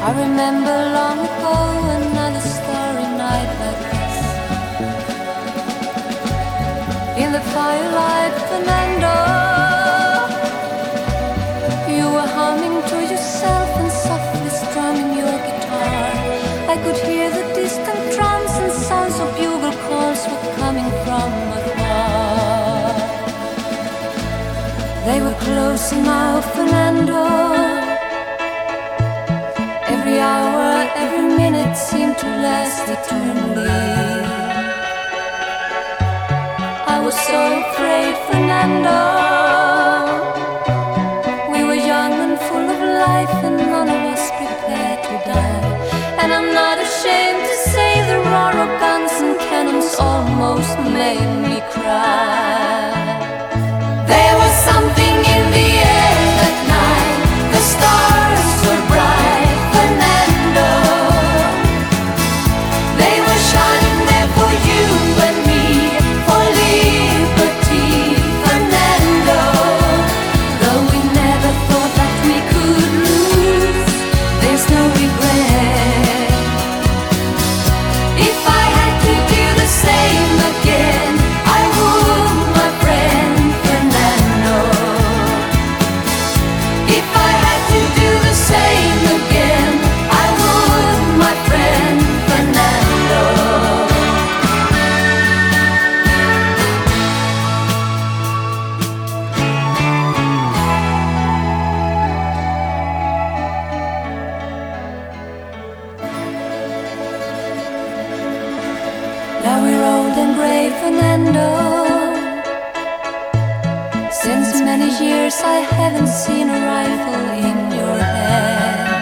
I remember long ago another starry night like this. In the firelight, Fernando, you were humming to yourself and softly strumming your guitar. I could hear the distant drums and sounds of bugle calls were coming from afar. They were closing now, Fernando. Every hour, every minute seemed to last eternally. I was so afraid, Fernando. We were young and full of life, and none of us prepared to die. And I'm not ashamed to say the roar of guns and cannons almost made me cry. There was something in the air that night. The stars were bright, Fernando. They were shining there for you and me, for liberty, Fernando. Though we never thought that we could lose, there's no regret. If I had to do the same again, I would, my friend Fernando. If I had to do the same again, I would, my friend Fernando. Now we're old and grey, Fernando. Since many years I haven't seen a rifle in your hand.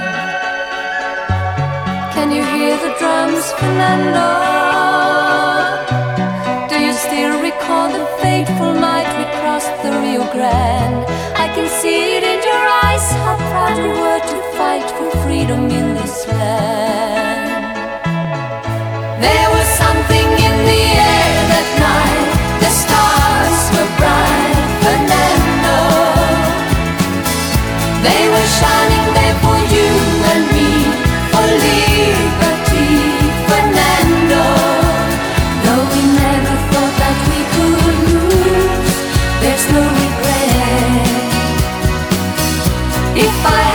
Can you hear the drums, Fernando? Do you still recall the fateful night we crossed the Rio Grande? I can see it in your eyes, how proud you were to fight for freedom in this land. There was something in the air that night. The stars were bright, Fernando. They were shining there for you and me, for liberty, Fernando. Though we never thought that we could lose, there's no regret. If I